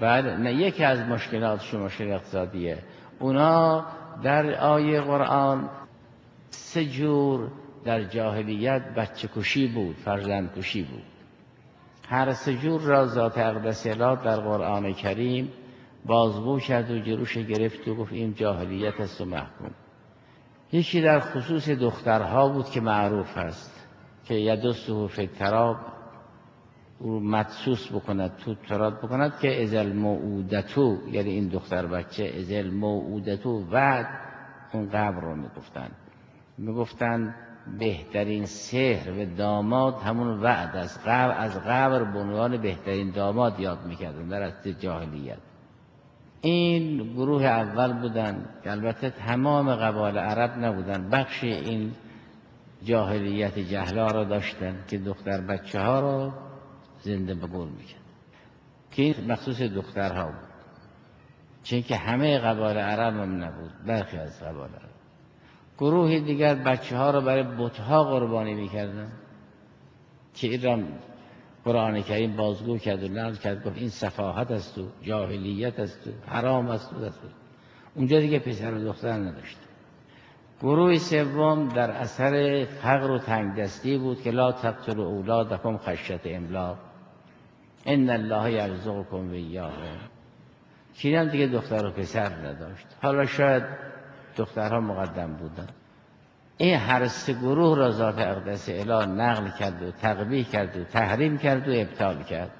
بله، نه یکی از مشکلاتشون مشکل اقتصادیه. اونا در آیه قرآن 3 جور در جاهلیت بچه کشی بود، فرزند کشی بود. هر 3 جور را ذات اقدس اله در قرآن کریم بازگو کرد و جلوش گرفت و گفت این جاهلیت است و محکوم. یکی در خصوص دخترها بود که معروف است که یدسه فی التراب، او مدسوس بکند، تو تراب بکند، که ازل موعودتو، یعنی این دختر بچه ازل موعودتو وعد، اون قبر رو میگفتن بهترین سحر و داماد همون وعد است. از قبر به عنوان بهترین داماد یاد میکردن در عصر جاهلیت. این گروه اول بودن که البته تمام قبایل عرب نبودن، بخشی این جاهلیت جهلا را داشتن که دختر بچه ها را زنده به گور میکرد، که این مخصوص دخترها بود، چون که همه قبایل عرب هم نبود، برخی از قبایل عرب. گروه دیگر بچه ها را برای بتها قربانی میکردن که این را قرآن کریم بازگو کرد و نقل کرد، گفت این سفاهت است و جاهلیت است و حرام است و دست. اونجا دیگه پسر و دختر نداشت. گروه سوم در اثر فقر و تنگدستی بود که لا تقتلوا اولادکم خشیة املاق ان الله یرزقکم و ایاهم، که هم دیگه دختر و پسر نداشت. حالا شاید دخترها مقدم بودن. این هر 3 گروه را ذات اقدس اله نقل کرد و تقبیح کرد و تحریم کرد و ابطال کرد.